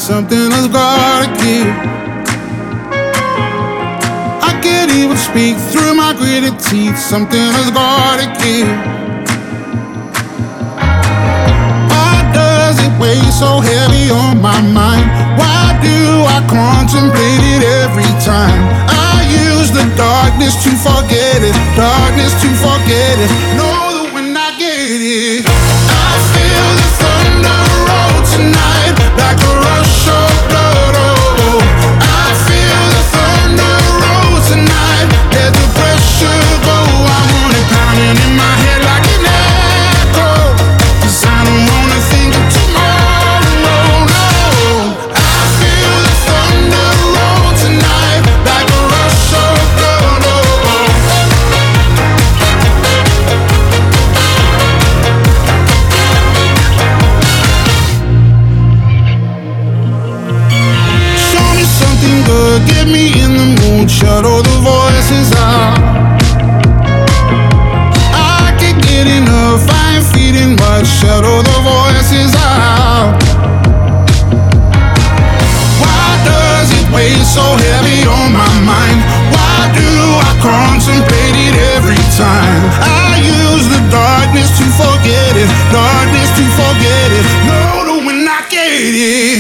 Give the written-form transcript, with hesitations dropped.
Something has gotta give. I can't even speak through my gritted teeth. Something has gotta give. Why does it weigh so heavy on my mind? Why do I contemplate it every time? I use the darkness to forget it. Darkness to forget it. Know that when I get it, I feel the thunder roll tonight like a rush of blood. Oh, I feel the thunder roll tonight. Let the pressure go. I want it pounding in my head like an echo. 'Cause I don't wanna think of tomorrow. No, I feel the thunder roll tonight like a rush of blood. Oh, show me something good, get me in the mood, shut all the voices out. I can't get enough, I ain't feeding much, shut all the voices out. Why does it weigh so heavy on my mind? Why do I contemplate it every time? I use the darkness to forget it, darkness to forget it. No, no, when I get it.